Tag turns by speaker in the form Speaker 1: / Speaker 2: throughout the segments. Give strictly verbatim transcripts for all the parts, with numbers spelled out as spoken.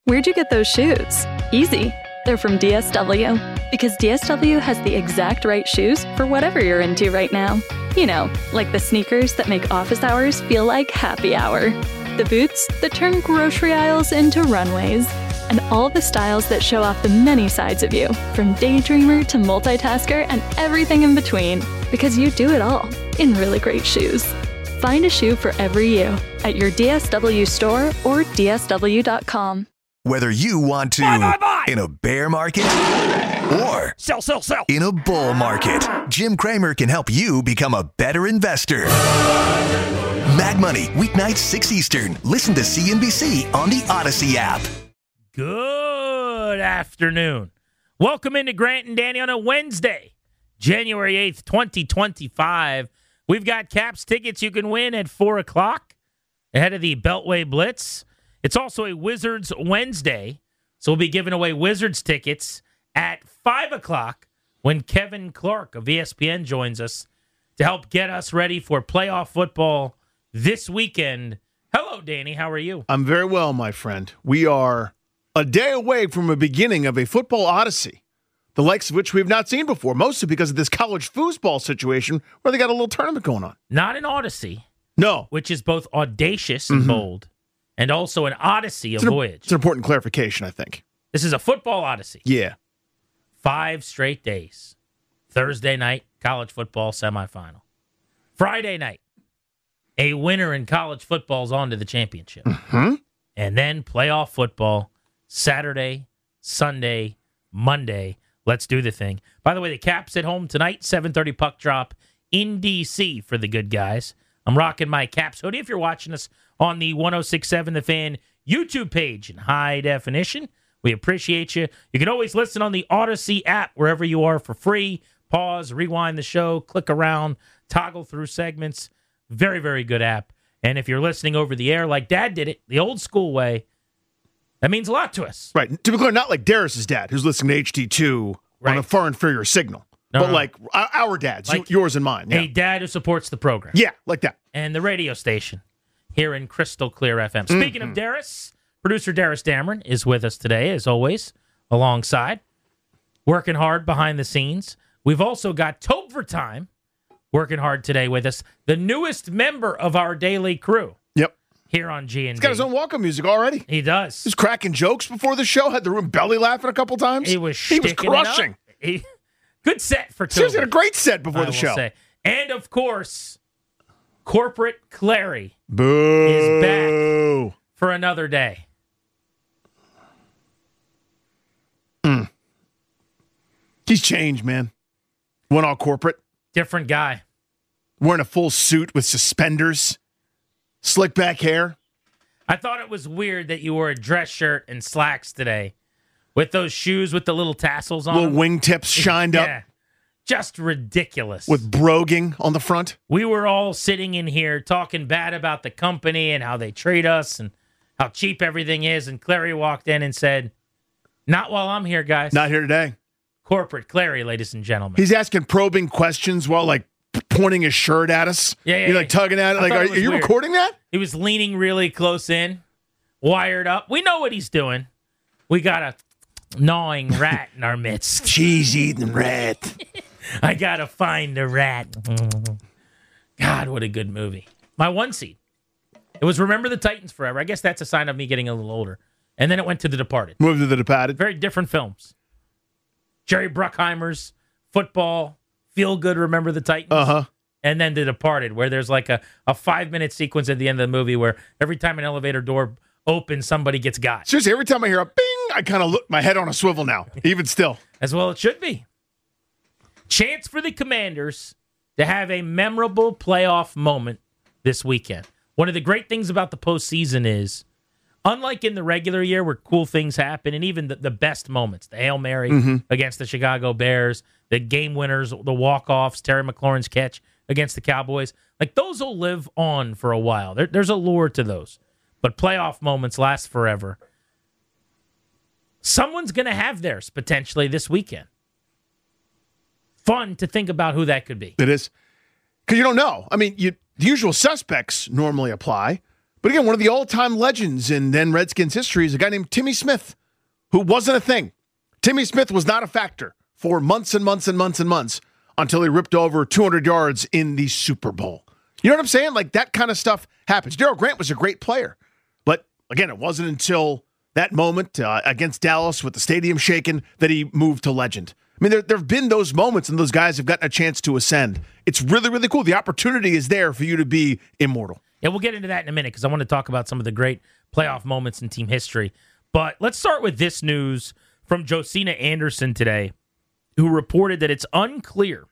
Speaker 1: Where'd you get those shoes? Easy. They're from D S W. Because D S W has the exact right shoes for whatever you're into right now. You know, like the sneakers that make office hours feel like happy hour. The boots that turn grocery aisles into runways. And all the styles that show off the many sides of you, from daydreamer to multitasker and everything in between. Because you do it all in really great shoes. Find a shoe for every you at your D S W store or D S W dot com.
Speaker 2: Whether you want to
Speaker 3: buy, buy, buy.
Speaker 2: in a bear market or
Speaker 3: sell, sell, sell.
Speaker 2: in a bull market, Jim Cramer can help you become a better investor. Mad Money, weeknights six Eastern. Listen to C N B C on the Odyssey app.
Speaker 3: Good afternoon. Welcome into Grant and Danny on a Wednesday, January eighth, twenty twenty-five. We've got Caps tickets you can win at four o'clock ahead of the Beltway Blitz. It's also a Wizards Wednesday, so we'll be giving away Wizards tickets at five o'clock when Kevin Clark of E S P N joins us to help get us ready for playoff football this weekend. Hello, Danny. How are you?
Speaker 4: I'm very well, my friend. We are a day away from a beginning of a football odyssey, the likes of which we have not seen before, mostly because of this college foosball situation where they got a little tournament going on.
Speaker 3: Not an odyssey.
Speaker 4: No.
Speaker 3: Which is both audacious and mm-hmm. bold, and also an odyssey, a
Speaker 4: it's an,
Speaker 3: voyage.
Speaker 4: It's an important clarification, I think.
Speaker 3: This is a football odyssey.
Speaker 4: Yeah.
Speaker 3: Five straight days. Thursday night, college football semifinal. Friday night, a winner in college football's on to the championship.
Speaker 4: Mm-hmm.
Speaker 3: And then playoff football, Saturday, Sunday, Monday. Let's do the thing. By the way, the Caps at home tonight, seven thirty puck drop in D C for the good guys. I'm rocking my Caps hoodie. If you're watching us on the one oh six point seven The Fan YouTube page in high definition, we appreciate you. You can always listen on the Odyssey app wherever you are for free. Pause, rewind the show, click around, toggle through segments. Very, very good app. And if you're listening over the air like Dad did it, the old school way, that means a lot to us.
Speaker 4: Right. To be clear, not like Darius's dad, who's listening to H D two right. on a far inferior signal. No, but no. like our dads, like yours and mine. Yeah.
Speaker 3: A dad who supports the program.
Speaker 4: Yeah, like that.
Speaker 3: And the radio station here in Crystal Clear F M. Speaking mm-hmm. of Darius, producer Darius Dameron is with us today, as always, alongside, working hard behind the scenes. We've also got Topher Time working hard today with us, the newest member of our daily crew.
Speaker 4: Yep.
Speaker 3: Here on G and D.
Speaker 4: He's got his own welcome music already.
Speaker 3: He does.
Speaker 4: He was cracking jokes before the show, had the room belly laughing a couple times.
Speaker 3: He was
Speaker 4: He was crushing.
Speaker 3: He, good set for Topher.
Speaker 4: He had a great set before
Speaker 3: I
Speaker 4: the show.
Speaker 3: Say. And, of course, Corporate Clary
Speaker 4: Boo.
Speaker 3: is back for another day.
Speaker 4: Mm. He's changed, man. Went all corporate.
Speaker 3: Different guy.
Speaker 4: Wearing a full suit with suspenders. Slick back hair.
Speaker 3: I thought it was weird that you wore a dress shirt and slacks today with those shoes with the little tassels on
Speaker 4: Little
Speaker 3: them.
Speaker 4: wingtips shined
Speaker 3: yeah.
Speaker 4: up.
Speaker 3: Just ridiculous.
Speaker 4: With broguing on the front.
Speaker 3: We were all sitting in here talking bad about the company and how they treat us and how cheap everything is. And Clary walked in and said, not while I'm here, guys.
Speaker 4: Not here today.
Speaker 3: Corporate Clary, ladies and gentlemen.
Speaker 4: He's asking probing questions while, like, pointing his shirt at us.
Speaker 3: Yeah, yeah.
Speaker 4: You're, like, tugging at it.
Speaker 3: I
Speaker 4: Like, are,
Speaker 3: it
Speaker 4: are you
Speaker 3: weird.
Speaker 4: recording that?
Speaker 3: He was leaning really close in, wired up. We know what he's doing. We got a gnawing rat in our midst.
Speaker 4: Cheese-eating rat.
Speaker 3: I got to find a rat. God, what a good movie. My one seed. It was Remember the Titans Forever. I guess that's a sign of me getting a little older. And then it went to The Departed.
Speaker 4: Moved to The Departed.
Speaker 3: Very different films. Jerry Bruckheimer's football, feel good, Remember the Titans.
Speaker 4: Uh-huh.
Speaker 3: And then The Departed, where there's like a, a five-minute sequence at the end of the movie where every time an elevator door opens, somebody gets got.
Speaker 4: Seriously, every time I hear a bing, I kind of look my head on a swivel now, even still.
Speaker 3: As well it should be. Chance for the Commanders to have a memorable playoff moment this weekend. One of the great things about the postseason is, unlike in the regular year where cool things happen, and even the, the best moments, the Hail Mary mm-hmm. against the Chicago Bears, the game winners, the walk-offs, Terry McLaurin's catch against the Cowboys, like those will live on for a while. There, there's a lure to those. But playoff moments last forever. Someone's going to have theirs potentially this weekend. Fun to think about who that could be.
Speaker 4: It is. Because you don't know. I mean, you, the usual suspects normally apply. But again, one of the all-time legends in then Redskins history is a guy named Timmy Smith, who wasn't a thing. Timmy Smith was not a factor for months and months and months and months until he ripped over two hundred yards in the Super Bowl. You know what I'm saying? Like, that kind of stuff happens. Darryl Grant was a great player. But, again, it wasn't until that moment uh, against Dallas with the stadium shaken that he moved to legend. I mean, there there have been those moments, and those guys have gotten a chance to ascend. It's really, really cool. The opportunity is there for you to be immortal.
Speaker 3: Yeah, we'll get into that in a minute because I want to talk about some of the great playoff moments in team history. But let's start with this news from Josina Anderson today, who reported that it's unclear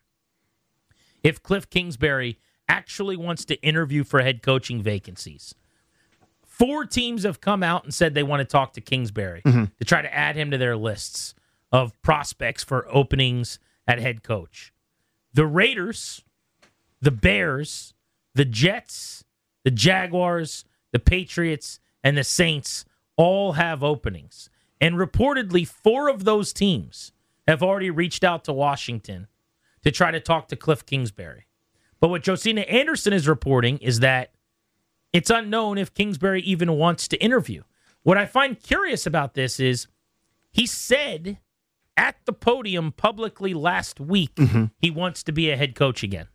Speaker 3: if Cliff Kingsbury actually wants to interview for head coaching vacancies. Four teams have come out and said they want to talk to Kingsbury mm-hmm. to try to add him to their lists of prospects for openings at head coach. The Raiders, the Bears, the Jets, the Jaguars, the Patriots, and the Saints all have openings. And reportedly, four of those teams have already reached out to Washington to try to talk to Cliff Kingsbury. But what Josina Anderson is reporting is that it's unknown if Kingsbury even wants to interview. What I find curious about this is he said at the podium publicly last week mm-hmm. he wants to be a head coach again.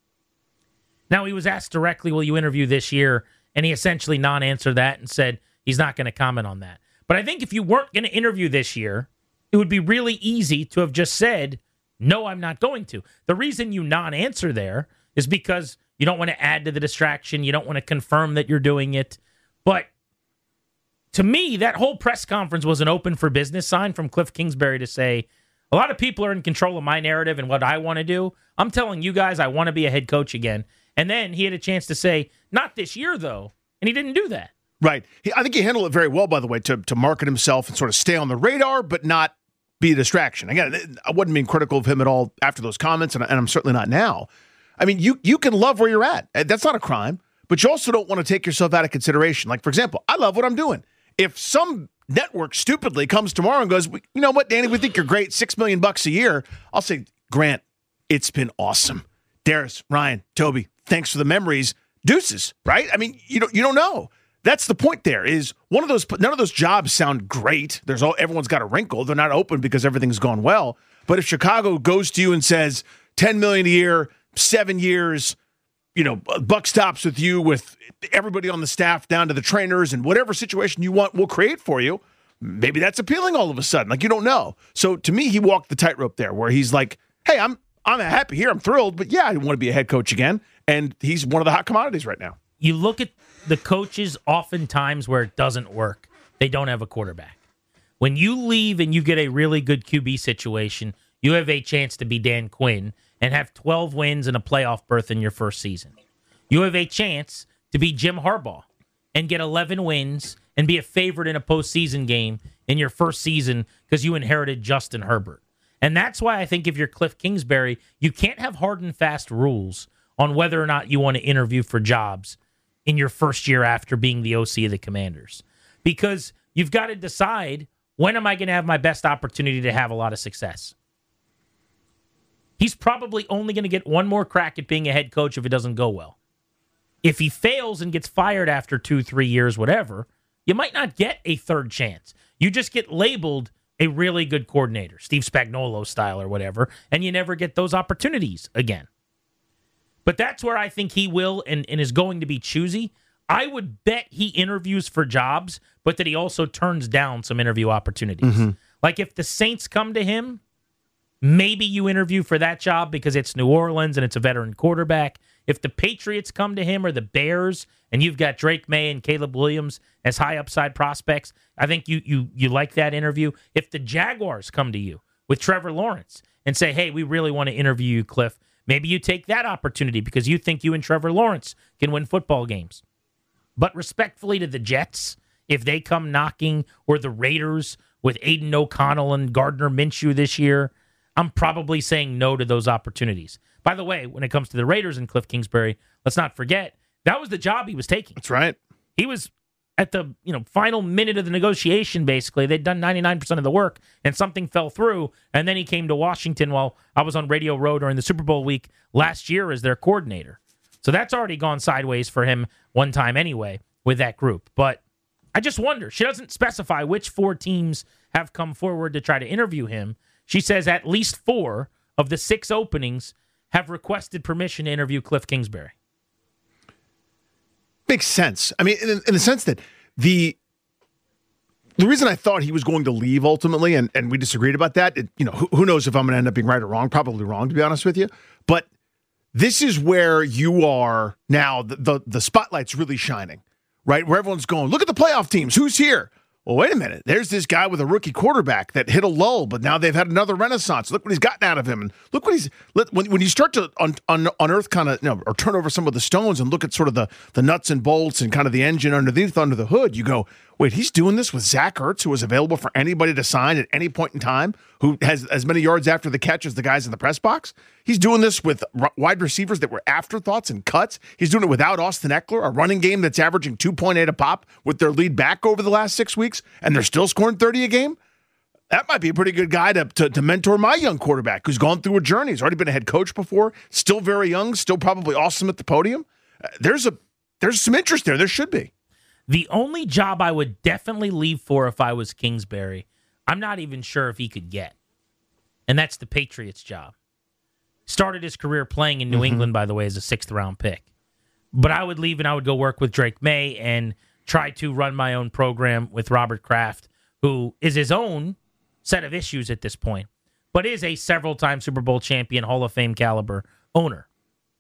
Speaker 3: Now, he was asked directly, will you interview this year? And he essentially non-answered that and said he's not going to comment on that. But I think if you weren't going to interview this year, it would be really easy to have just said, no, I'm not going to. The reason you non-answer there is because you don't want to add to the distraction. You don't want to confirm that you're doing it. But to me, that whole press conference was an open for business sign from Cliff Kingsbury to say, a lot of people are in control of my narrative and what I want to do. I'm telling you guys I want to be a head coach again. And then he had a chance to say, not this year, though. And he didn't do that.
Speaker 4: Right. He, I think he handled it very well, by the way, to, to market himself and sort of stay on the radar, but not be a distraction. Again, I wasn't being critical of him at all after those comments, and, and I'm certainly not now. I mean, you you can love where you're at. That's not a crime, but you also don't want to take yourself out of consideration. Like, for example, I love what I'm doing. If some network stupidly comes tomorrow and goes, you know what, Danny, we think you're great, six million bucks a year, I'll say, Grant, it's been awesome. Darius, Ryan, Toby, thanks for the memories. Deuces, right? I mean, you don't you don't know. That's the point there is one of those, none of those jobs sound great. There's all, everyone's got a wrinkle. They're not open because everything's gone well. But if Chicago goes to you and says ten million dollars a year, seven years, you know, buck stops with you, with everybody on the staff down to the trainers, and whatever situation you want, we'll create for you. Maybe that's appealing all of a sudden. Like, you don't know. So to me, he walked the tightrope there where he's like, hey, I'm I'm happy here. I'm thrilled. But yeah, I want to be a head coach again. And he's one of the hot commodities right now.
Speaker 3: You look at the coaches oftentimes where it doesn't work. They don't have a quarterback. When you leave and you get a really good Q B situation, you have a chance to be Dan Quinn and have twelve wins and a playoff berth in your first season. You have a chance to be Jim Harbaugh and get eleven wins and be a favorite in a postseason game in your first season because you inherited Justin Herbert. And that's why I think if you're Cliff Kingsbury, you can't have hard and fast rules on whether or not you want to interview for jobs in your first year after being the O C of the Commanders. Because you've got to decide, when am I going to have my best opportunity to have a lot of success? He's probably only going to get one more crack at being a head coach if it doesn't go well. If he fails and gets fired after two, three years, whatever, you might not get a third chance. You just get labeled a really good coordinator, Steve Spagnuolo style or whatever, and you never get those opportunities again. But that's where I think he will and, and is going to be choosy. I would bet he interviews for jobs, but that he also turns down some interview opportunities. Mm-hmm. Like if the Saints come to him, maybe you interview for that job because it's New Orleans and it's a veteran quarterback. If the Patriots come to him or the Bears and you've got Drake May and Caleb Williams as high upside prospects, I think you you you like that interview. If the Jaguars come to you with Trevor Lawrence and say, hey, we really want to interview you, Cliff, maybe you take that opportunity because you think you and Trevor Lawrence can win football games. But respectfully to the Jets, if they come knocking, or the Raiders with Aiden O'Connell and Gardner Minshew this year, I'm probably saying no to those opportunities. By the way, when it comes to the Raiders and Cliff Kingsbury, let's not forget, that was the job he was taking.
Speaker 4: That's right.
Speaker 3: He was at the you know final minute of the negotiation, basically. They'd done ninety-nine percent of the work, and something fell through, and then he came to Washington while I was on Radio Row during the Super Bowl week last year as their coordinator. So that's already gone sideways for him one time anyway, with that group. But I just wonder. She doesn't specify which four teams have come forward to try to interview him. She says at least four of the six openings have requested permission to interview Cliff Kingsbury.
Speaker 4: Makes sense. I mean, in, in the sense that the the reason I thought he was going to leave ultimately, and, and we disagreed about that, it, you know, who, who knows if I'm going to end up being right or wrong? Probably wrong, to be honest with you. But this is where you are now, the, the, the spotlight's really shining, right? Where everyone's going, look at the playoff teams. Who's here? Well, wait a minute. There's this guy with a rookie quarterback that hit a lull, but now they've had another renaissance. Look what he's gotten out of him. And look what he's – when when you start to un, un, unearth kind of, you know, or turn over some of the stones and look at sort of the, the nuts and bolts and kind of the engine underneath, under the hood, you go, wait, he's doing this with Zach Ertz, who was available for anybody to sign at any point in time, who has as many yards after the catch as the guys in the press box. He's doing this with r- wide receivers that were afterthoughts and cuts. He's doing it without Austin Eckler, a running game that's averaging two point eight a pop with their lead back over the last six weeks, and they're still scoring thirty a game. That might be a pretty good guy to, to, to mentor my young quarterback who's gone through a journey. He's already been a head coach before, still very young, still probably awesome at the podium. Uh, there's a there's some interest there. There should be.
Speaker 3: The only job I would definitely leave for if I was Kingsbury, I'm not even sure if he could get. And that's the Patriots job. Started his career playing in New mm-hmm. England, by the way, as a sixth-round pick. But I would leave and I would go work with Drake May and try to run my own program with Robert Kraft, who is his own set of issues at this point, but is a several-time Super Bowl champion, Hall of Fame caliber owner.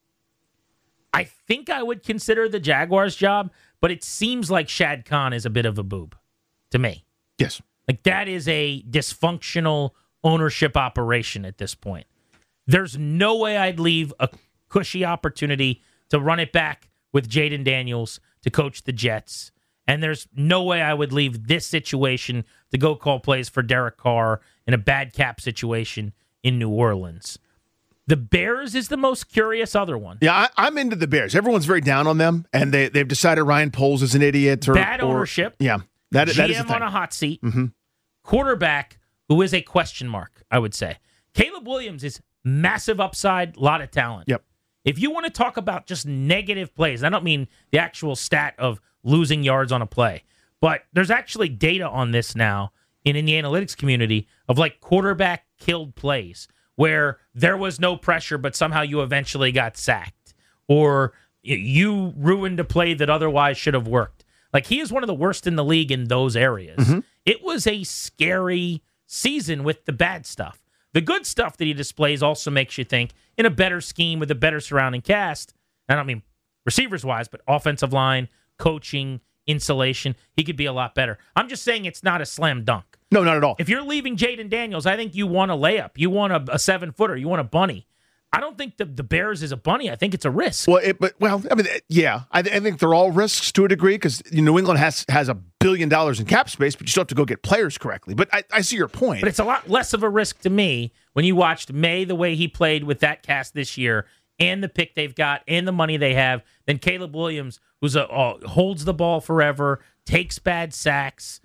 Speaker 3: I think I would consider the Jaguars job, but it seems like Shad Khan is a bit of a boob to me.
Speaker 4: Yes.
Speaker 3: Like that is a dysfunctional ownership operation at this point. There's no way I'd leave a cushy opportunity to run it back with Jaden Daniels to coach the Jets. And there's no way I would leave this situation to go call plays for Derek Carr in a bad cap situation in New Orleans. The Bears is the most curious other one.
Speaker 4: Yeah, I, I'm into the Bears. Everyone's very down on them, and they, they've decided Ryan Poles is an idiot. Or,
Speaker 3: bad
Speaker 4: or,
Speaker 3: ownership.
Speaker 4: Yeah. That,
Speaker 3: G M
Speaker 4: that is the thing.
Speaker 3: on a hot seat.
Speaker 4: Mm-hmm.
Speaker 3: Quarterback who is a question mark, I would say. Caleb Williams is massive upside, lot of talent.
Speaker 4: Yep.
Speaker 3: If you want to talk about just negative plays, I don't mean the actual stat of losing yards on a play, but there's actually data on this now in, in the analytics community of like quarterback killed plays where there was no pressure, but somehow you eventually got sacked or you ruined a play that otherwise should have worked. Like he is one of the worst in the league in those areas. Mm-hmm. It was a scary season with the bad stuff. The good stuff that he displays also makes you think in a better scheme with a better surrounding cast. I don't mean receivers-wise, but offensive line, coaching, insulation. He could be a lot better. I'm just saying it's not a slam dunk.
Speaker 4: No, not at all.
Speaker 3: If you're leaving Jaden Daniels, I think you want a layup. You want a, a seven-footer. You want a bunny. I don't think the, the Bears is a bunny. I think it's a risk.
Speaker 4: Well, it, but well, I mean, yeah, I, I think they're all risks to a degree because New England has has a billion dollars in cap space, but you still have to go get players correctly. But I, I see your point.
Speaker 3: But it's a lot less of a risk to me when you watched May the way he played with that cast this year and the pick they've got and the money they have than Caleb Williams, who's a uh, holds the ball forever, takes bad sacks.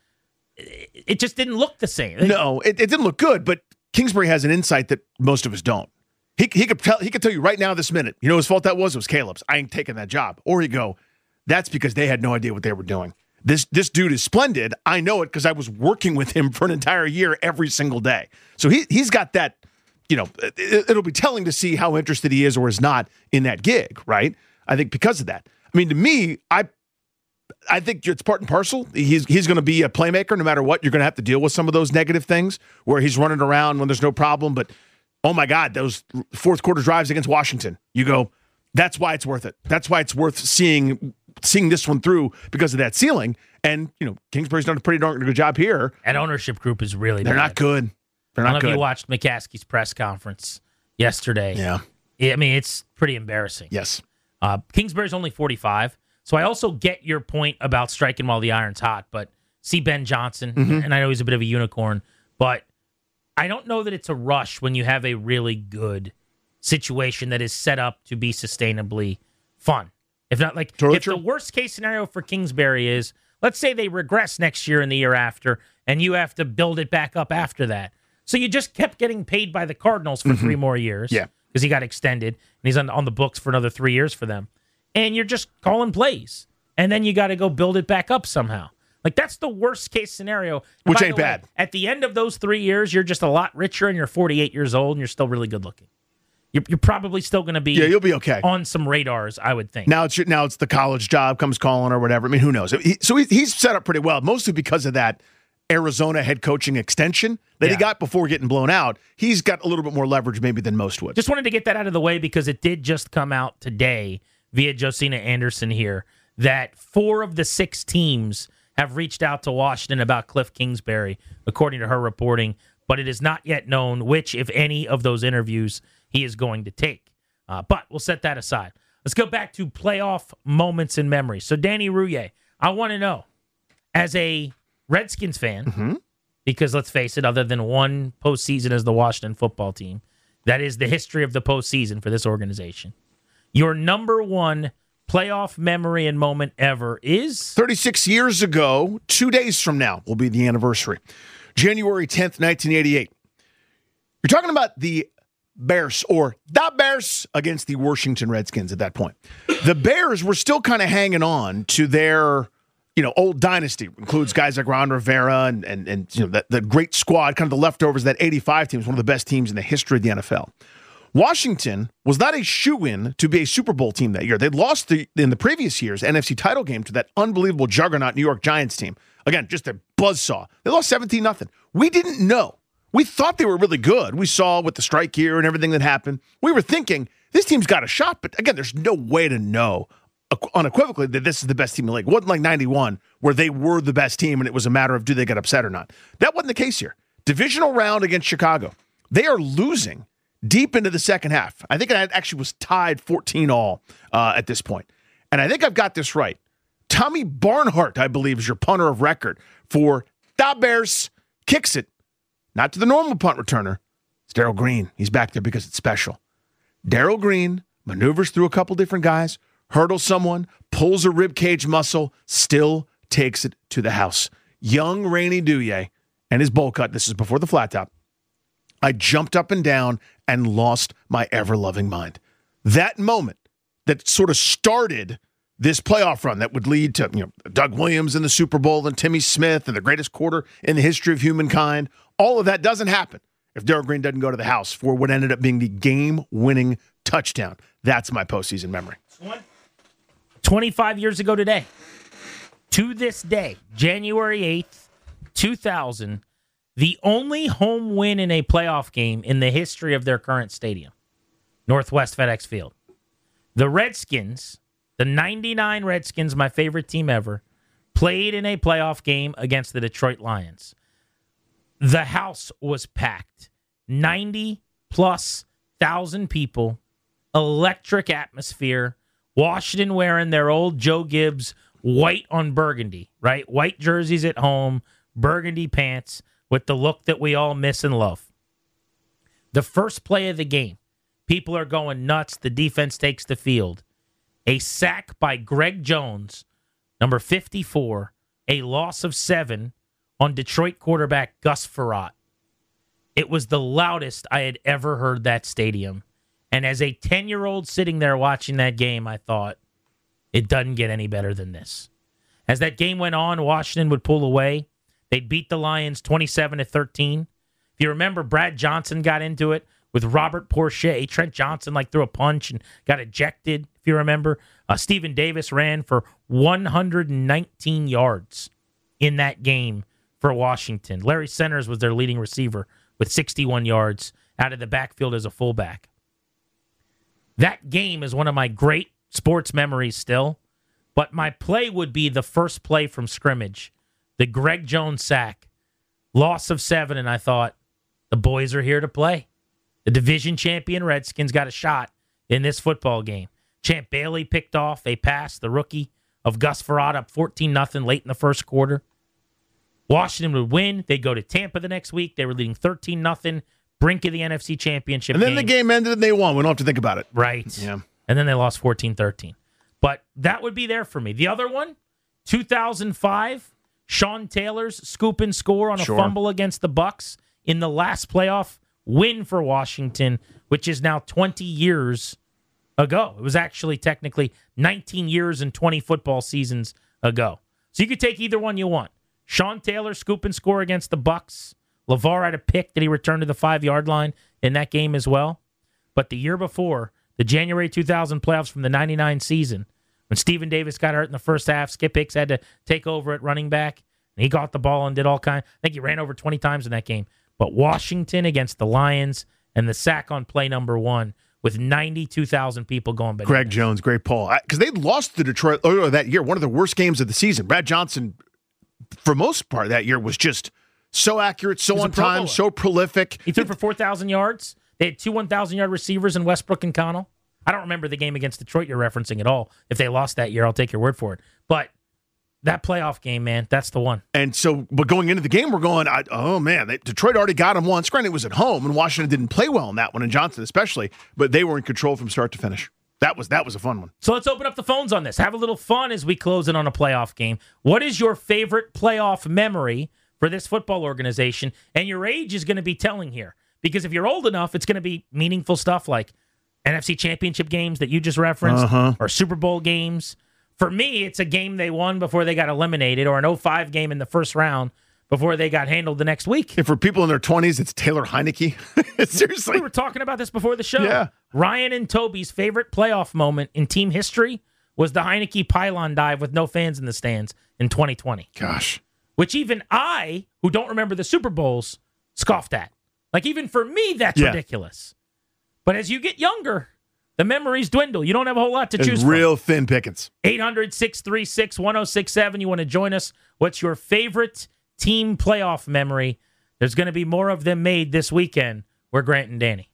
Speaker 3: It, it just didn't look the same.
Speaker 4: No, it, it didn't look good. But Kingsbury has an insight that most of us don't. He he could tell he could tell you right now this minute, you know whose fault that was? It was Caleb's. I ain't taking that job. Or he go, that's because they had no idea what they were doing. This this dude is splendid. I know it because I was working with him for an entire year every single day. So he he's got that, you know, it, it'll be telling to see how interested he is or is not in that gig, right? I think because of that. I mean, to me, I I think it's part and parcel. He's he's going to be a playmaker no matter what. You're going to have to deal with some of those negative things where he's running around when there's no problem, but oh my God, those fourth quarter drives against Washington. You go, that's why it's worth it. That's why it's worth seeing seeing this one through because of that ceiling. And, you know, Kingsbury's done a pretty darn good job here.
Speaker 3: That ownership group is really
Speaker 4: They're
Speaker 3: bad.
Speaker 4: not good. They're
Speaker 3: not I don't
Speaker 4: good.
Speaker 3: know if you watched McCaskey's press conference yesterday.
Speaker 4: Yeah.
Speaker 3: I mean, it's pretty embarrassing.
Speaker 4: Yes.
Speaker 3: Uh, Kingsbury's only forty-five. So I also get your point about striking while the iron's hot, but see Ben Johnson, mm-hmm. and I know he's a bit of a unicorn, but I don't know that it's a rush when you have a really good situation that is set up to be sustainably fun. If not, like,
Speaker 4: totally
Speaker 3: if
Speaker 4: true.
Speaker 3: the worst case scenario for Kingsbury is, let's say they regress next year and the year after, and you have to build it back up after that. So you just kept getting paid by the Cardinals for mm-hmm. three more years.
Speaker 4: Yeah.
Speaker 3: Because he got extended, and he's on, on the books for another three years for them. And you're just calling plays. and then you got to go build it back up somehow. Like, that's the worst case scenario.
Speaker 4: Which
Speaker 3: By
Speaker 4: ain't
Speaker 3: the way,
Speaker 4: bad.
Speaker 3: At the end of those three years, you're just a lot richer and you're forty-eight years old and you're still really good looking. You're, you're probably still going to be
Speaker 4: Yeah, you'll be okay.
Speaker 3: on some radars, I would think.
Speaker 4: Now it's your, now it's the college job comes calling or whatever. I mean, who knows? He, so he, he's set up pretty well, mostly because of that Arizona head coaching extension that
Speaker 3: Yeah.
Speaker 4: he got before getting blown out. He's got a little bit more leverage maybe than most would.
Speaker 3: Just wanted to get that out of the way because it did just come out today via Josina Anderson here that four of the six teams have reached out to Washington about Cliff Kingsbury, according to her reporting, but it is not yet known which, if any, of those interviews he is going to take. Uh, but we'll set that aside. Let's go back to playoff moments in memory. So, Danny Rouillet, I want to know, as a Redskins fan,
Speaker 4: Mm-hmm.
Speaker 3: because let's face it, other than one postseason as the Washington football team, that is the history of the postseason for this organization. Your number one playoff memory and moment ever is?
Speaker 4: thirty-six years ago, two days from now will be the anniversary. January tenth, nineteen eighty-eight. You're talking about the Bears, or the Bears, against the Washington Redskins at that point. The Bears were still kind of hanging on to their, you know, old dynasty. Includes guys like Ron Rivera and, and, and you know, the, the great squad, kind of the leftovers of that eighty-five team, is one of the best teams in the history of the N F L. Washington was not a shoo-in to be a Super Bowl team that year. They'd lost the, in the previous year's N F C title game to that unbelievable juggernaut New York Giants team. Again, just a buzzsaw. They lost seventeen nothing. We didn't know. We thought they were really good. We saw with the strike here and everything that happened. We were thinking, this team's got a shot. But again, there's no way to know unequivocally that this is the best team in the league. It wasn't like ninety-one where they were the best team and it was a matter of do they get upset or not. That wasn't the case here. Divisional round against Chicago. They are losing deep into the second half. I think it actually was tied fourteen all uh, at this point. And I think I've got this right. Tommy Barnhart, I believe, is your punter of record for the Bears. Kicks it. Not to the normal punt returner. It's Darrell Green. He's back there because it's special. Darrell Green maneuvers through a couple different guys, hurdles someone, pulls a rib cage muscle, still takes it to the house. Young Rainy Douye and his bowl cut. This is before the flat top. I jumped up and down and lost my ever-loving mind. That moment that sort of started this playoff run that would lead to, you know, Doug Williams in the Super Bowl and Timmy Smith and the greatest quarter in the history of humankind. All of that doesn't happen if Darrell Green doesn't go to the house for what ended up being the game-winning touchdown. That's my postseason memory.
Speaker 3: twenty-five years ago today, to this day, January eighth, two thousand, the only home win in a playoff game in the history of their current stadium, Northwest FedEx Field. The Redskins, the ninety-nine Redskins, my favorite team ever, played in a playoff game against the Detroit Lions. The house was packed. ninety plus thousand people, electric atmosphere, Washington wearing their old Joe Gibbs white on burgundy, right? White jerseys at home, burgundy pants with the look that we all miss and love. The first play of the game, people are going nuts. The defense takes the field. A sack by Greg Jones, number fifty-four, a loss of seven on Detroit quarterback Gus Frerotte. It was the loudest I had ever heard that stadium. And as a ten-year-old sitting there watching that game, I thought, it doesn't get any better than this. As that game went on, Washington would pull away. They'd beat the Lions twenty-seven to thirteen. If you remember, Brad Johnson got into it with Robert Porcher. Trent Johnson like threw a punch and got ejected, if you remember. Uh, Stephen Davis ran for one hundred nineteen yards in that game for Washington. Larry Centers was their leading receiver with sixty-one yards out of the backfield as a fullback. That game is one of my great sports memories still, but my play would be the first play from scrimmage, the Greg Jones sack, loss of seven, and I thought, the boys are here to play. The division champion Redskins got a shot in this football game. Champ Bailey picked off a pass, the rookie of Gus Frerotte, up fourteen nothing late in the first quarter. Washington would win. They'd go to Tampa the next week. They were leading thirteen nothing, brink of the N F C Championship
Speaker 4: And then
Speaker 3: game.
Speaker 4: the game ended and they won. We don't have to think about it.
Speaker 3: Right.
Speaker 4: Yeah.
Speaker 3: And then they lost fourteen thirteen. But that would be there for me. The other one, two thousand five, Sean Taylor's scoop and score on a
Speaker 4: Sure.
Speaker 3: fumble against the Bucks in the last playoff win for Washington, which is now twenty years ago. It was actually technically nineteen years and twenty football seasons ago. So you could take either one you want. Sean Taylor scoop and score against the Bucs. LeVar had a pick that he returned to the five-yard line in that game as well. But the year before, the January two thousand playoffs from the ninety-nine season, when Stephen Davis got hurt in the first half, Skip Hicks had to take over at running back, and he got the ball and did all kinds. I think he ran over twenty times in that game. But Washington against the Lions and the sack on play number one with ninety-two thousand people going bananas.
Speaker 4: Greg Jones, great poll. Because they lost to Detroit earlier that year, one of the worst games of the season. Brad Johnson, for most part that year, was just so accurate, so on time, so prolific.
Speaker 3: He threw for four thousand yards. They had two one thousand-yard receivers in Westbrook and Connell. I don't remember the game against Detroit you're referencing at all. If they lost that year, I'll take your word for it. But that playoff game, man, that's the one.
Speaker 4: And so, but going into the game, we're going, I, oh, man, they, Detroit already got him once. Granted, it was at home, and Washington didn't play well in that one, and Johnson especially, but they were in control from start to finish. That was that was a fun one.
Speaker 3: So let's open up the phones on this. Have a little fun as we close in on a playoff game. What is your favorite playoff memory for this football organization? And your age is going to be telling here. Because if you're old enough, it's going to be meaningful stuff like N F C championship games that you just referenced, uh-huh. or Super Bowl games. For me, it's a game they won before they got eliminated, or an oh five game in the first round before they got handled the next week.
Speaker 4: And for people in their twenties, it's Taylor Heineke. Seriously.
Speaker 3: We were talking about this before the show.
Speaker 4: Yeah.
Speaker 3: Ryan and Toby's favorite playoff moment in team history was the Heineke pylon dive with no fans in the stands in twenty twenty.
Speaker 4: Gosh.
Speaker 3: Which even I, who don't remember the Super Bowls, scoffed at. Like, even for me, that's
Speaker 4: yeah.
Speaker 3: ridiculous. But as you get younger, the memories dwindle. You don't have a whole lot to
Speaker 4: it's
Speaker 3: choose
Speaker 4: real
Speaker 3: from.
Speaker 4: thin pickings.
Speaker 3: eight hundred, six three six, one oh six seven. You want to join us? What's your favorite team playoff memory? There's going to be more of them made this weekend. We're Grant and Danny.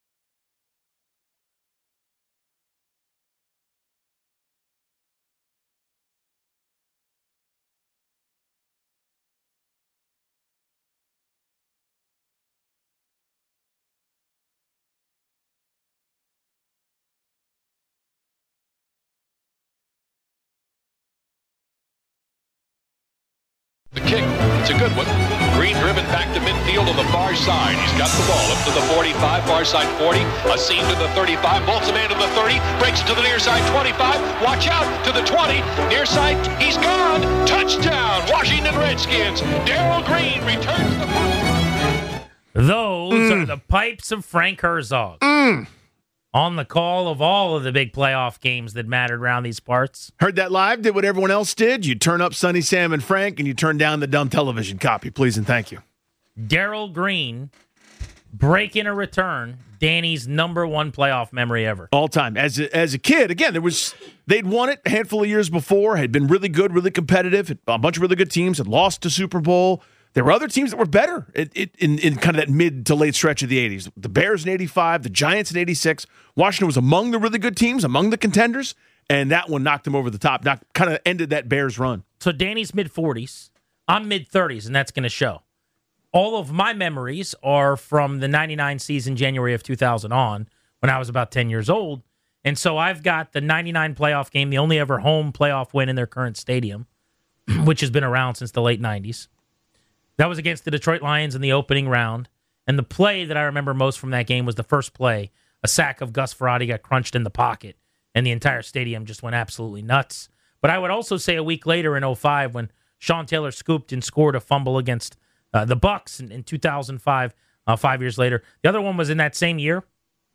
Speaker 5: The kick, it's a good one. Green driven back to midfield on the far side. He's got the ball up to the forty-five, far side forty. A seam to the thirty-five, bolts a man to the thirty, breaks it to the near side twenty-five. Watch out to the twenty, near side, he's gone. Touchdown, Washington Redskins. Darrell Green returns the punt.
Speaker 3: Those
Speaker 4: mm.
Speaker 3: are the pipes of Frank Herzog.
Speaker 4: Mm.
Speaker 3: On the call of all of the big playoff games that mattered around these parts.
Speaker 4: Heard that live, did what everyone else did. You turn up Sunny Sam and Frank, and you turn down the dumb television copy. Please and thank you.
Speaker 3: Darrell Green breaking a return, Danny's number one playoff memory ever.
Speaker 4: All time. As a, as a kid, again, there was they'd won it a handful of years before, had been really good, really competitive, a bunch of really good teams, had lost to Super Bowl. There were other teams that were better it, it, in, in kind of that mid to late stretch of the eighties. The Bears in eighty-five, the Giants in eighty-six. Washington was among the really good teams, among the contenders, and that one knocked them over the top, knocked, kind of ended that Bears run.
Speaker 3: So Danny's mid-forties. I'm mid-thirties, and that's going to show. All of my memories are from the ninety-nine season, January of two thousand on, when I was about ten years old. And so I've got the ninety-nine playoff game, the only ever home playoff win in their current stadium, which has been around since the late nineties. That was against the Detroit Lions in the opening round. And the play that I remember most from that game was the first play. A sack of Gus Ferrati got crunched in the pocket, and the entire stadium just went absolutely nuts. But I would also say a week later in oh five, when Sean Taylor scooped and scored a fumble against uh, the Bucs in, in two thousand five, uh, five years later. The other one was in that same year,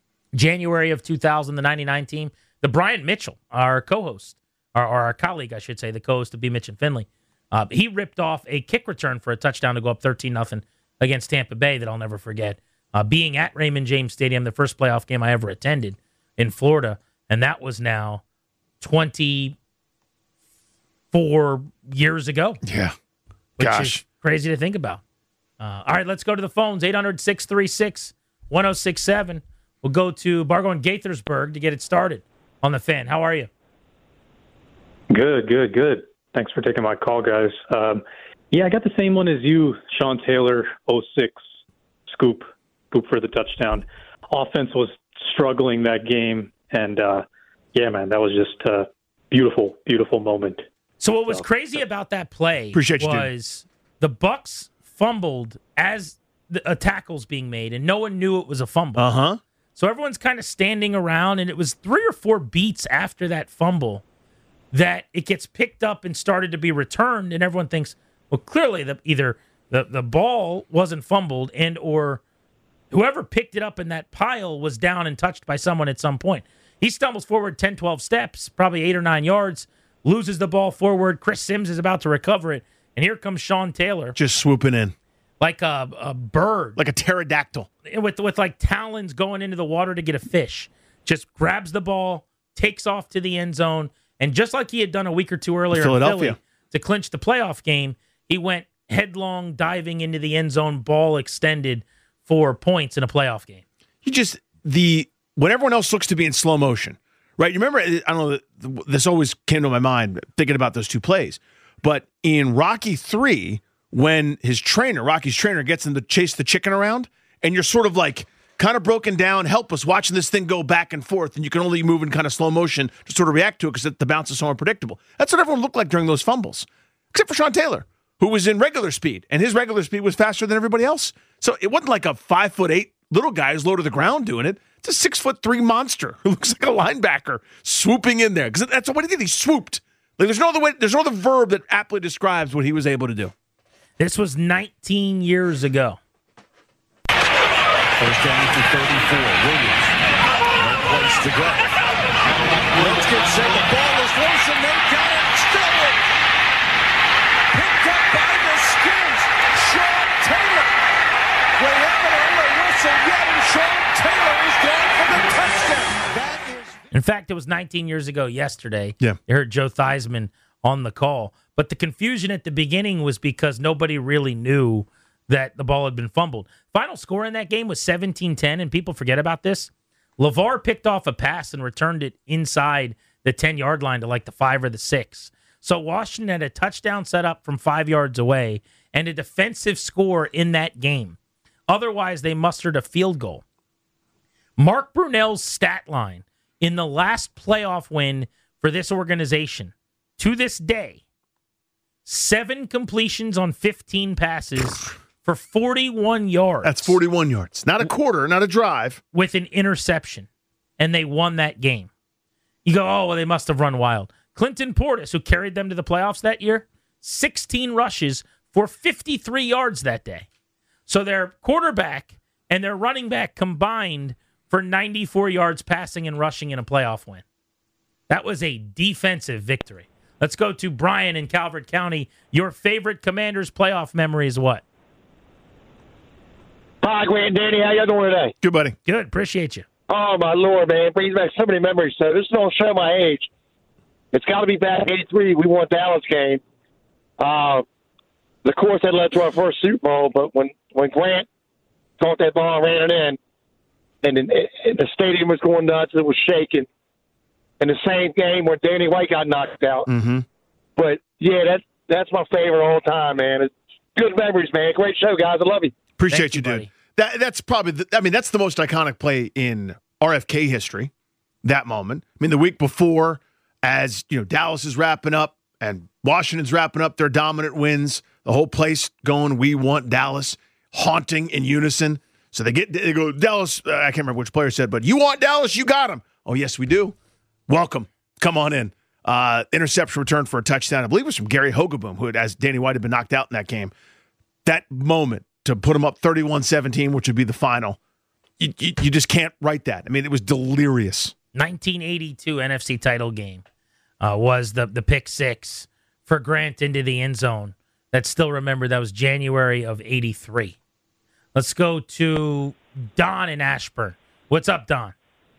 Speaker 3: January of two thousand, the ninety-nine team. The Brian Mitchell, our co-host, or, or our colleague, I should say, the co-host of B. Mitch and Finley, Uh, he ripped off a kick return for a touchdown to go up thirteen nothing against Tampa Bay that I'll never forget. Uh, being at Raymond James Stadium, the first playoff game I ever attended in Florida, and that was now twenty-four years ago.
Speaker 4: Yeah.
Speaker 3: Which
Speaker 4: Gosh.
Speaker 3: is crazy to think about. Uh, all right, let's go to the phones. eight hundred, six three six, one oh six seven. We'll go to Bargo and Gaithersburg to get it started on the Fan. How are you?
Speaker 6: Good, good, good. Thanks for taking my call, guys. Um, yeah, I got the same one as you, Sean Taylor, oh six, scoop, scoop for the touchdown. Offense was struggling that game, and, uh, yeah, man, that was just a beautiful, beautiful moment.
Speaker 3: So what was crazy about that play
Speaker 4: Appreciate you,
Speaker 3: was the Bucs fumbled as the, a tackle's being made, and no one knew it was a fumble.
Speaker 4: Uh-huh.
Speaker 3: So everyone's kind of standing around, and it was three or four beats after that fumble that it gets picked up and started to be returned, and everyone thinks, well, clearly the, either the, the ball wasn't fumbled and or whoever picked it up in that pile was down and touched by someone at some point. He stumbles forward ten, twelve steps, probably eight or nine yards, loses the ball forward. Chris Sims is about to recover it, and here comes Sean Taylor.
Speaker 4: Just swooping in.
Speaker 3: Like a, a bird.
Speaker 4: Like a pterodactyl.
Speaker 3: With, with like talons going into the water to get a fish. Just grabs the ball, takes off to the end zone, and just like he had done a week or two earlier in Philly to clinch the playoff game, he went headlong diving into the end zone, ball extended for points in a playoff game.
Speaker 4: You just, the, when everyone else looks to be in slow motion, right? You remember, I don't know, this always came to my mind thinking about those two plays, but in Rocky three, when his trainer, Rocky's trainer, gets him to chase the chicken around, and you're sort of like kind of broken down, helpless, watching this thing go back and forth, and you can only move in kind of slow motion to sort of react to it because the bounce is so unpredictable. That's what everyone looked like during those fumbles, except for Sean Taylor, who was in regular speed, and his regular speed was faster than everybody else. So it wasn't like a five foot eight little guy who's low to the ground doing it. It's a six foot three monster who looks like a linebacker swooping in there, because that's what he did. He swooped. Like there's no other way. There's no other verb that aptly describes what he was able to do.
Speaker 3: This was nineteen years ago.
Speaker 7: First down for thirty-four. Williams. No place to go. Let's get set. The ball is loose, and they got it. Stolen. Picked up by the Skins. Sean Taylor. We haven't heard a whistle yet, and Sean Taylor is going for the touchdown. That is.
Speaker 3: In fact, it was nineteen years ago yesterday.
Speaker 4: Yeah.
Speaker 3: You heard Joe Theismann on the call. But the confusion at the beginning was because nobody really knew that the ball had been fumbled. Final score in that game was seventeen ten, and people forget about this. LeVar picked off a pass and returned it inside the ten-yard line to like the five or the six. So Washington had a touchdown set up from five yards away and a defensive score in that game. Otherwise, they mustered a field goal. Mark Brunell's stat line in the last playoff win for this organization, to this day, seven completions on fifteen passes for forty-one yards.
Speaker 4: That's forty-one yards. Not a quarter, not a drive.
Speaker 3: With an interception. And they won that game. You go, oh, well, they must have run wild. Clinton Portis, who carried them to the playoffs that year, sixteen rushes for fifty-three yards that day. So their quarterback and their running back combined for ninety-four yards passing and rushing in a playoff win. That was a defensive victory. Let's go to Brian in Calvert County. Your favorite Commanders playoff memory is what?
Speaker 8: Hi, Grant, Danny. How you doing today?
Speaker 4: Good, buddy.
Speaker 3: Good. Appreciate you.
Speaker 8: Oh, my Lord, man. Brings back so many memories. So this don't show my age. It's got to be back in eighty-three. We won Dallas game. Uh, of course, that led to our first Super Bowl, but when, when Grant caught that ball and ran it in, and, then, and the stadium was going nuts, it was shaking. In the same game where Danny White got knocked out.
Speaker 4: Mm-hmm.
Speaker 8: But, yeah, that's, that's my favorite all time, man. It's good memories, man. Great show, guys. I love you.
Speaker 4: Appreciate
Speaker 3: Thank
Speaker 4: you,
Speaker 3: you,
Speaker 4: dude.
Speaker 3: buddy.
Speaker 4: That, that's probably, the, I mean, that's the most iconic play in R F K history, that moment. I mean, the week before, as, you know, Dallas is wrapping up and Washington's wrapping up their dominant wins, the whole place going, we want Dallas, haunting in unison. So they get, they go, Dallas, uh, I can't remember which player said, but you want Dallas, you got him. Oh, yes, we do. Welcome. Come on in. Uh, interception return for a touchdown. I believe it was from Gary Hogaboom, who, had, as Danny White had been knocked out in that game. That moment to put him up thirty-one seventeen, which would be the final, you, you, you just can't write that. I mean, it was delirious.
Speaker 3: nineteen eighty-two N F C title game uh, was the, the pick six for Grant into the end zone. That's still remembered. That was January of eighty-three. Let's go to Don in Ashburn. What's up, Don?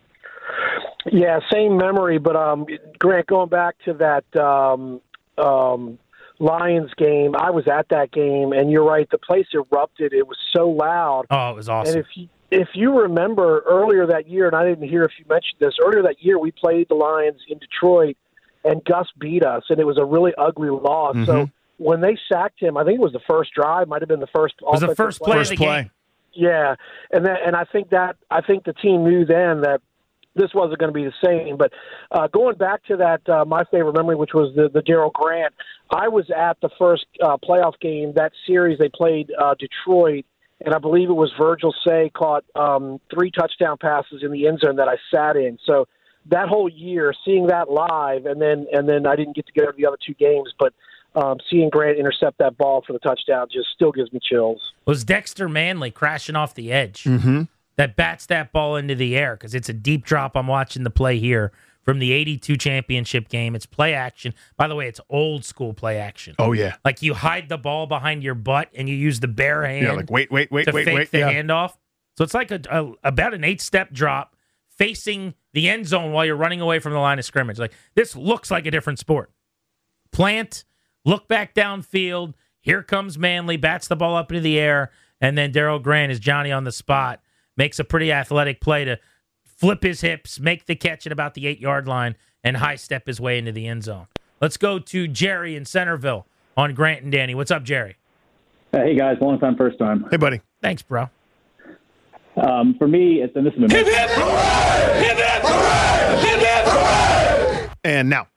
Speaker 9: Yeah, same memory, but um, Grant, going back to that um, um, Lions game, I was at that game, and you're right, the place erupted. It was so loud.
Speaker 3: Oh, it was awesome.
Speaker 9: And if you, if you remember earlier that year, and I didn't hear if you mentioned this, earlier that year we played the Lions in Detroit, and Gus beat us, and it was a really ugly loss. Mm-hmm. So when they sacked him, I think it was the first drive, might have been the first.
Speaker 3: It was the first play, play of the
Speaker 4: play.
Speaker 3: game.
Speaker 9: Yeah, and that, and I think that I think the team knew then that this wasn't going to be the same. But uh, going back to that, uh, my favorite memory, which was the, the Darryl Grant, I was at the first uh, playoff game, that series they played uh, Detroit, and I believe it was Virgil Say caught um, three touchdown passes in the end zone that I sat in. So that whole year, seeing that live, and then and then I didn't get to go to the other two games, but um, seeing Grant intercept that ball for the touchdown just still gives me chills.
Speaker 3: It was Dexter Manley crashing off the edge
Speaker 4: Mm-hmm.
Speaker 3: that bats that ball into the air because it's a deep drop. I'm watching the play here from the eighty-two championship game. It's play action. By the way, it's old school play action.
Speaker 4: Oh, yeah.
Speaker 3: Like you hide the ball behind your butt and you use the bare hand
Speaker 4: Yeah, like wait, wait, wait,
Speaker 3: to
Speaker 4: wait,
Speaker 3: fake
Speaker 4: wait.
Speaker 3: the
Speaker 4: yeah.
Speaker 3: handoff. So it's like a, a about an eight-step drop facing the end zone while you're running away from the line of scrimmage. Like this looks like a different sport. Plant, look back downfield. Here comes Manley, bats the ball up into the air, and then Darryl Grant is Johnny on the spot, makes a pretty athletic play to flip his hips, make the catch at about the eight-yard line, and high-step his way into the end zone. Let's go to Jerry in Centerville on Grant and Danny. What's up, Jerry?
Speaker 10: Hey, guys. Long time, first time.
Speaker 4: Hey, buddy.
Speaker 3: Thanks, bro.
Speaker 10: Um, for me, it's, and this is a
Speaker 4: And now.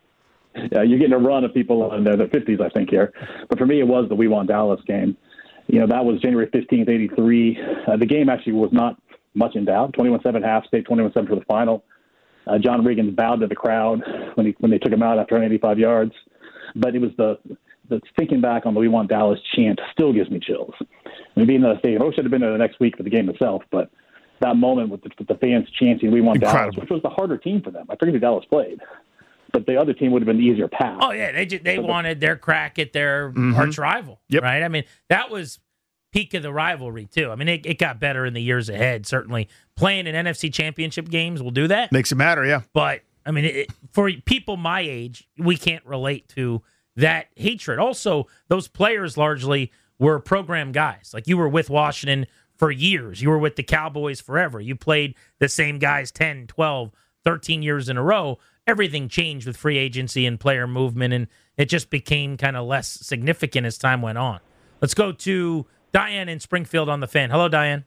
Speaker 10: Yeah, you're getting a run of people in the fifties, I think, here. But for me, it was the We Want Dallas game. You know, that was January fifteenth, eighty-three. Uh, the game actually was not much in doubt. twenty-one seven half, stayed twenty-one seven for the final. Uh, John Riggins bowed to the crowd when he when they took him out after eighty-five yards. But it was the, the thinking back on the We Want Dallas chant still gives me chills. I mean, being in the stadium, I should have been there the next week for the game itself, but that moment with the, with the fans chanting We Want
Speaker 4: Incredible.
Speaker 10: Dallas, which was the harder team for them. I forget who Dallas played. But the other team would have been the easier path.
Speaker 3: Oh, yeah, they just, they wanted their crack at their
Speaker 4: Mhm.
Speaker 3: arch rival,
Speaker 4: Yep.
Speaker 3: right? I mean, that was peak of the rivalry, too. I mean, it, it got better in the years ahead, certainly. Playing in N F C championship games will do that.
Speaker 4: Makes it matter, yeah.
Speaker 3: But, I mean, it, for people my age, we can't relate to that hatred. Also, those players largely were program guys. Like, you were with Washington for years. You were with the Cowboys forever. You played the same guys ten, twelve, thirteen years in a row. Everything changed with free agency and player movement, and it just became kind of less significant as time went on. Let's go to Diane in Springfield on the Fan. Hello, Diane.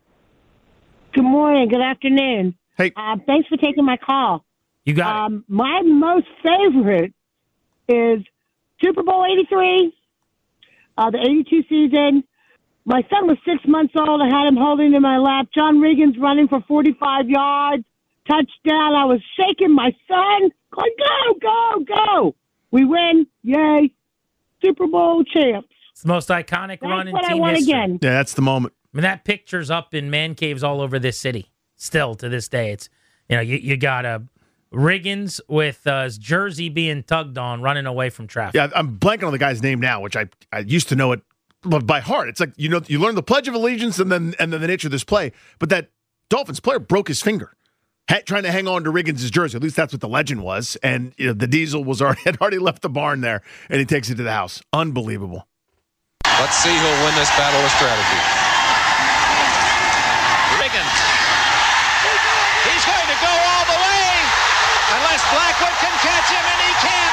Speaker 11: Good morning. Good afternoon.
Speaker 4: Hey.
Speaker 11: Uh, thanks for taking my call.
Speaker 3: You got
Speaker 11: um, My most favorite is Super Bowl eighty-three, uh, the eighty-two season. My son was six months old. I had him holding in my lap. John Riggins running for forty-five yards. Touchdown. I was shaking my son. Going, go, go, go. We win. Yay. Super Bowl champs.
Speaker 3: It's the most iconic
Speaker 11: That's
Speaker 3: run in
Speaker 11: what I
Speaker 3: team
Speaker 11: want
Speaker 3: history.
Speaker 11: again.
Speaker 4: Yeah, that's the moment.
Speaker 3: I mean, that picture's up in man caves all over this city. Still to this day, it's you know you, you got a Riggins with uh, his jersey being tugged on, running away from traffic.
Speaker 4: Yeah, I'm blanking on the guy's name now, which I I used to know it by heart. It's like you know you learn the Pledge of Allegiance and then and then the nature of this play. But that Dolphins player broke his finger. Ha- trying to hang on to Riggins' jersey. At least that's what the legend was. And you know, the Diesel was already, had already left the barn there, and he takes it to the house. Unbelievable.
Speaker 12: Let's see who'll win this battle of strategy. Riggins. He's going to go all the way, unless Blackwood can catch him, and he can't.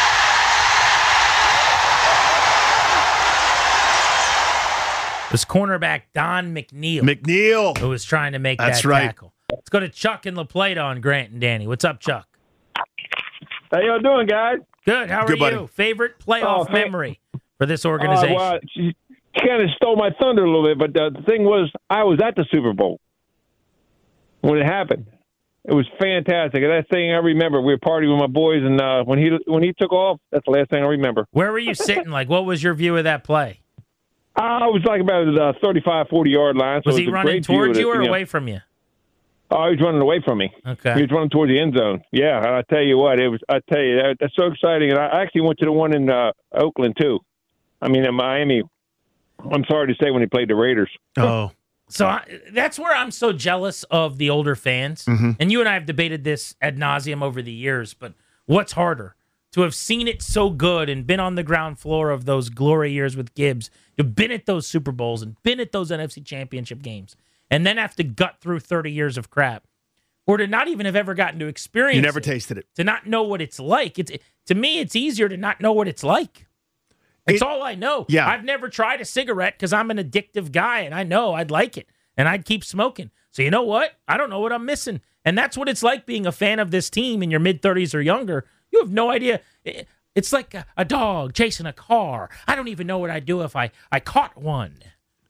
Speaker 3: This cornerback, Don McNeil.
Speaker 4: McNeil.
Speaker 3: Who was trying to make
Speaker 4: That's
Speaker 3: that
Speaker 4: right.
Speaker 3: tackle. Let's go to Chuck and La Plata on Grant and Danny. What's up, Chuck?
Speaker 13: How y'all doing, guys?
Speaker 3: Good. How are
Speaker 4: Good,
Speaker 3: you?
Speaker 4: buddy.
Speaker 3: Favorite playoff
Speaker 13: Oh, man.
Speaker 3: memory for this organization?
Speaker 13: Uh, well, she kind of stole my thunder a little bit, but uh, the thing was, I was at the Super Bowl when it happened. It was fantastic. And that thing I remember, we were partying with my boys, and uh, when he when he took off, that's the last thing I remember.
Speaker 3: Where were you sitting? Like, what was your view of that play?
Speaker 13: I was like about the thirty-five, forty-yard line. So
Speaker 3: Was
Speaker 13: it
Speaker 3: he
Speaker 13: a
Speaker 3: running
Speaker 13: great view
Speaker 3: towards
Speaker 13: of
Speaker 3: you
Speaker 13: it,
Speaker 3: or
Speaker 13: know.
Speaker 3: away from you?
Speaker 13: Oh, he was running away from me.
Speaker 3: Okay.
Speaker 13: He was running towards the end zone. Yeah, and I tell you what, it was. I tell you, that, that's so exciting. And I actually went to the one in uh, Oakland too. I mean, in Miami. I'm sorry to say, when he played the Raiders.
Speaker 4: Oh.
Speaker 3: So I, that's where I'm so jealous of the older fans.
Speaker 4: Mhm.
Speaker 3: And you and I have debated this ad nauseum over the years, but what's harder? To have seen it so good and been on the ground floor of those glory years with Gibbs, to been at those Super Bowls and been at those N F C championship games, and then have to gut through thirty years of crap, or to not even have ever gotten to experience
Speaker 4: You never
Speaker 3: it,
Speaker 4: tasted it.
Speaker 3: to not know what it's like. It's to me, it's easier to not know what it's like. It's
Speaker 4: It-
Speaker 3: all I know.
Speaker 4: Yeah.
Speaker 3: I've never tried a cigarette because I'm an addictive guy, and I know I'd like it, and I'd keep smoking. So you know what? I don't know what I'm missing. And that's what it's like being a fan of this team in your mid-thirties or younger. You have no idea. It- It's like a, a dog chasing a car. I don't even know what I'd do if I, I caught one.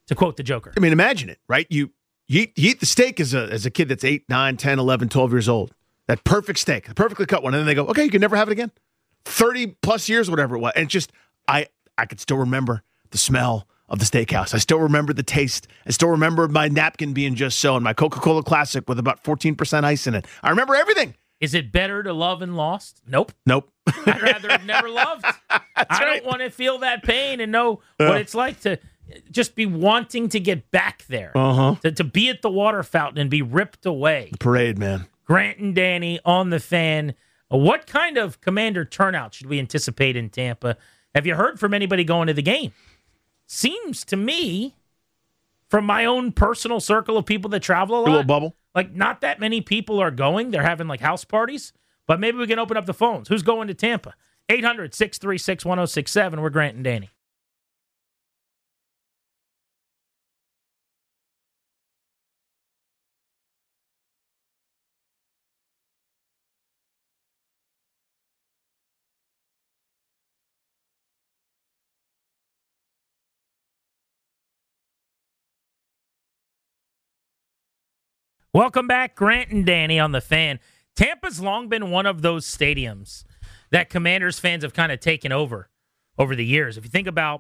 Speaker 3: to quote the Joker.
Speaker 4: I mean, imagine it, right? You you eat, you eat the steak as a as a kid that's eight, nine, ten, eleven, twelve years old. That perfect steak, the perfectly cut one. And then they go, okay, you can never have it again. thirty plus years, whatever it was. And it's just, I, I could still remember the smell of the steakhouse. I still remember the taste. I still remember my napkin being just so, and my Coca-Cola Classic with about fourteen percent ice in it. I remember everything.
Speaker 3: Is it better to love and lost? Nope.
Speaker 4: Nope.
Speaker 3: I'd rather have never loved. I
Speaker 4: right.
Speaker 3: don't want to feel that pain and know
Speaker 4: Yeah.
Speaker 3: what it's like to just be wanting to get back there.
Speaker 4: Uh-huh.
Speaker 3: To, to be at the water fountain and be ripped away.
Speaker 4: Parade, man.
Speaker 3: Grant and Danny on the Fan. What kind of Commander turnout should we anticipate in Tampa? Have you heard from anybody going to the game? Seems to me, from my own personal circle of people that travel a lot,
Speaker 4: A little bubble.
Speaker 3: like not that many people are going. They're having like house parties, but maybe we can open up the phones. Who's going to Tampa? eight hundred, six three six, one oh six seven. We're Grant and Danny. Welcome back, Grant and Danny on the Fan. Tampa's long been one of those stadiums that Commanders fans have kind of taken over over the years. If you think about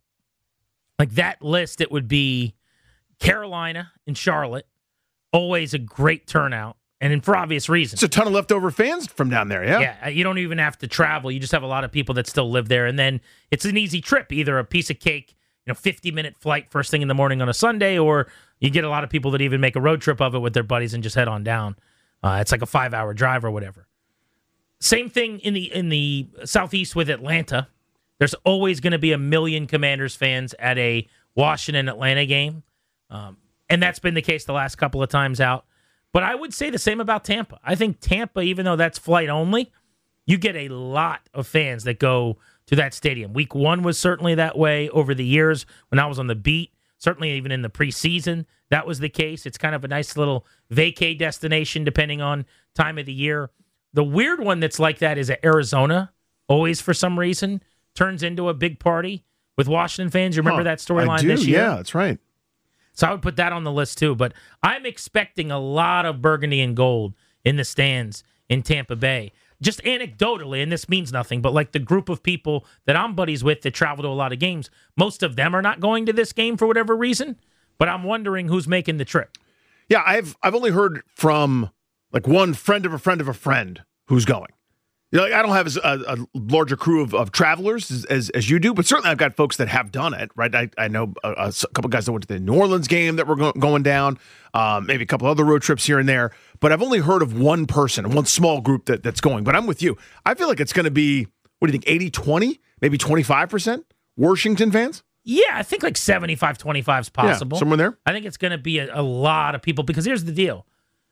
Speaker 3: like that list, it would be Carolina and Charlotte, always a great turnout, and for obvious reasons.
Speaker 4: It's a ton of leftover fans from down there, yeah?
Speaker 3: Yeah, you don't even have to travel. You just have a lot of people that still live there, and then it's an easy trip, either a piece of cake, you know, fifty-minute flight first thing in the morning on a Sunday, or you get a lot of people that even make a road trip of it with their buddies and just head on down. Uh, it's like a five-hour drive or whatever. Same thing in the in the Southeast with Atlanta. There's always going to be a million Commanders fans at a Washington-Atlanta game, um, and that's been the case the last couple of times out. But I would say the same about Tampa. I think Tampa, even though that's flight only, you get a lot of fans that go to that stadium. Week one was certainly that way over the years when I was on the beat. Certainly even in the preseason, that was the case. It's kind of a nice little vacay destination depending on time of the year. The weird one that's like that is Arizona, always for some reason, turns into a big party with Washington fans. You remember
Speaker 4: Huh,
Speaker 3: that storyline
Speaker 4: I do,
Speaker 3: this year?
Speaker 4: Yeah, that's right.
Speaker 3: So I would put that on the list too. But I'm expecting a lot of burgundy and gold in the stands in Tampa Bay. Just anecdotally, and this means nothing, but like the group of people that I'm buddies with that travel to a lot of games, most of them are not going to this game for whatever reason, but I'm wondering who's making the trip.
Speaker 4: Yeah, I've I've only heard from like one friend of a friend of a friend who's going. You know, like I don't have as a, a larger crew of, of travelers as, as as you do, but certainly I've got folks that have done it, right? I, I know a, a couple guys that went to the New Orleans game that were go, going down, um, maybe a couple other road trips here and there, but I've only heard of one person, one small group that, that's going. But I'm with you. I feel like it's going to be, what do you think, eighty twenty, maybe twenty-five percent Washington fans?
Speaker 3: Yeah, I think like seventy-five twenty-five is possible.
Speaker 4: Yeah, somewhere there.
Speaker 3: I think it's going to be a, a lot of people because here's the deal.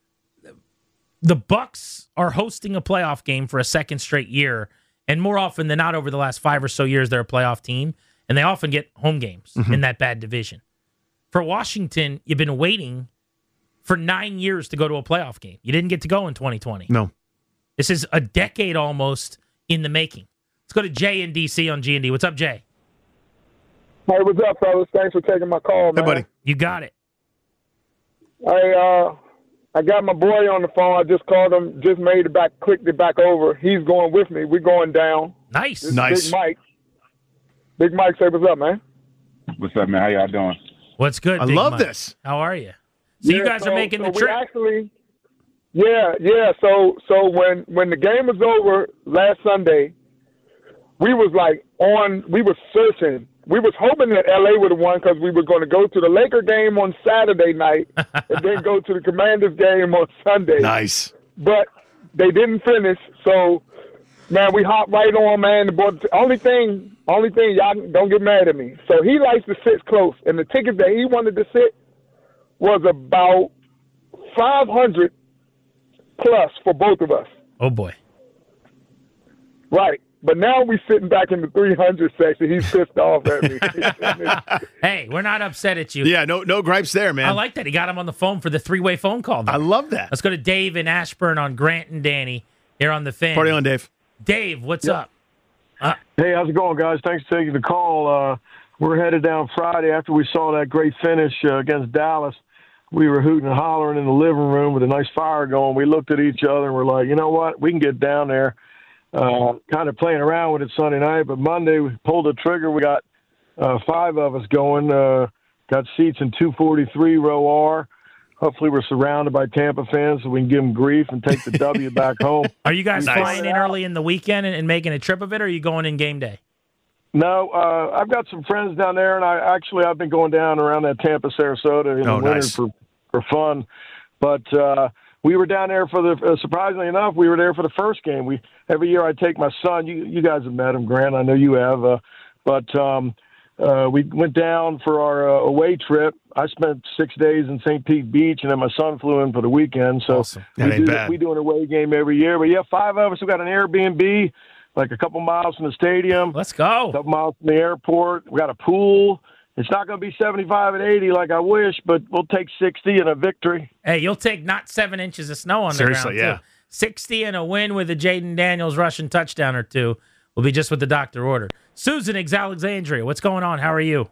Speaker 3: The Bucks are hosting a playoff game for a second straight year, and more often than not over the last five or so years, they're a playoff team, and they often get home games
Speaker 4: Mm-hmm.
Speaker 3: in that bad division. For Washington, you've been waiting for nine years to go to a playoff game. You didn't get to go in twenty twenty.
Speaker 4: No.
Speaker 3: This is a decade almost in the making. Let's go to Jay in D C on G and D. What's up, Jay?
Speaker 14: Hey, what's up, fellas? Thanks for taking my call, man.
Speaker 4: Hey, buddy.
Speaker 3: You got it.
Speaker 14: I uh, I got my boy on the phone. I just called him. Just made it back. Clicked it back over. He's going with me. We're going down.
Speaker 3: Nice,
Speaker 14: This is
Speaker 4: nice.
Speaker 14: Big Mike. Big Mike, say what's up, man.
Speaker 15: What's up, man? How y'all doing?
Speaker 3: What's good?
Speaker 4: I
Speaker 3: Big
Speaker 4: love
Speaker 3: Mike?
Speaker 4: this.
Speaker 3: How are you? So
Speaker 14: Yeah,
Speaker 3: you guys
Speaker 14: so-
Speaker 3: are making
Speaker 14: so
Speaker 3: the
Speaker 14: we
Speaker 3: trip.
Speaker 14: Actually, yeah, yeah. So, so when when the game was over last Sunday, we was like on. We was searching. We was hoping that L A would have won because we were going to go to the Laker game on Saturday night and then go to the Commanders game on Sunday.
Speaker 4: Nice.
Speaker 14: But they didn't finish, so man, we hopped right on, man. The boy, only thing, only thing, y'all don't get mad at me. So he likes to sit close, and the tickets that he wanted to sit was about five hundred plus for both of us.
Speaker 3: Oh boy.
Speaker 14: Right. But now we sitting back in the three hundred section. He's pissed off at me.
Speaker 3: Hey, we're not upset at you.
Speaker 4: Yeah, no no gripes there, man.
Speaker 3: I like that. He got him on the phone for the three-way phone call. There.
Speaker 4: I love that.
Speaker 3: Let's go to Dave in Ashburn on Grant and Danny here on the Fan.
Speaker 4: Party on, Dave.
Speaker 3: Dave, what's
Speaker 16: Yeah.
Speaker 3: up? Uh,
Speaker 16: Hey, how's it going, guys? Thanks for taking the call. Uh, we're headed down Friday after we saw that great finish uh, against Dallas. We were hooting and hollering in the living room with a nice fire going. We looked at each other and we're like, you know what? We can get down there, uh, kind of playing around with it Sunday night. But Monday, we pulled the trigger. We got uh, five of us going, uh, got seats in two forty-three row R. Hopefully we're surrounded by Tampa fans so we can give them grief and take the W back home.
Speaker 3: Are you guys
Speaker 16: Nice.
Speaker 3: flying in early in the weekend and, and making a trip of it, or are you going in game day?
Speaker 16: No, uh, I've got some friends down there, and I actually I've been going down around that Tampa, Sarasota in
Speaker 4: Oh,
Speaker 16: the winter
Speaker 4: nice.
Speaker 16: for, for fun. But uh, we were down there for the uh, surprisingly enough, we were there for the first game. We every year I take my son. You you guys have met him, Grant. I know you have. Uh, but um, uh, we went down for our uh, away trip. I spent six days in Saint Pete Beach, and then my son flew in for the weekend. So
Speaker 4: Awesome. That
Speaker 16: we,
Speaker 4: ain't
Speaker 16: do,
Speaker 4: bad.
Speaker 16: we do an away game every year. But yeah, five of us. We got an Airbnb, like a couple miles from the stadium.
Speaker 3: Let's go.
Speaker 16: A couple miles from the airport. We got a pool. It's not going to be seventy-five and eighty like I wish, but we'll take sixty and a victory.
Speaker 3: Hey, you'll take not seven inches of snow on the
Speaker 4: Seriously,
Speaker 3: ground,
Speaker 4: yeah.
Speaker 3: too. sixty and a win with a Jaden Daniels rushing touchdown or two will be just what the doctor ordered. Susan, Alexandria, what's going on? How are you?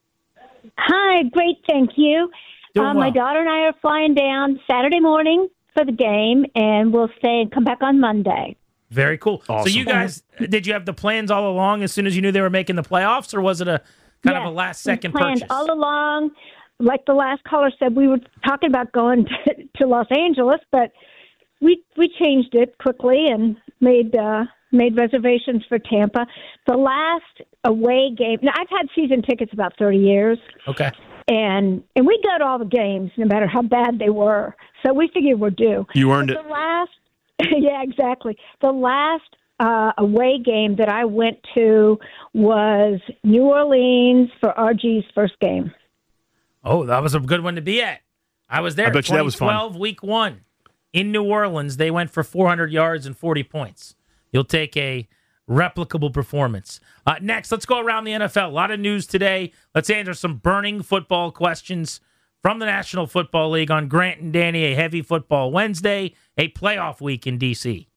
Speaker 17: Hi, great, thank you.
Speaker 3: Doing
Speaker 17: Um, My
Speaker 3: well.
Speaker 17: daughter and I are flying down Saturday morning for the game, and we'll stay and come back on Monday.
Speaker 3: Very cool.
Speaker 4: Awesome.
Speaker 3: So you guys, did you have the plans all along as soon as you knew they were making the playoffs, or was it a kind of a
Speaker 17: Yes,
Speaker 3: last-second
Speaker 17: we planned
Speaker 3: purchase?
Speaker 17: all along. Like the last caller said, we were talking about going to, to Los Angeles, but we we changed it quickly and made uh, made reservations for Tampa. The last away game. Now, I've had season tickets about thirty years.
Speaker 3: Okay.
Speaker 17: And and we go to all the games, no matter how bad they were. So we figured we're due.
Speaker 4: You earned
Speaker 17: But
Speaker 4: it.
Speaker 17: The last, yeah, exactly. The last uh, away game that I went to was New Orleans for R G's first game.
Speaker 3: Oh, that was a good one to be at. I was there.
Speaker 4: I bet you that was fun.
Speaker 3: twenty twelve, week one. In New Orleans, they went for four hundred yards and forty points. You'll take a replicable performance. Uh, next, let's go around the N F L. A lot of news today. Let's answer some burning football questions from the National Football League on Grant and Danny, a heavy football Wednesday, a playoff week in D C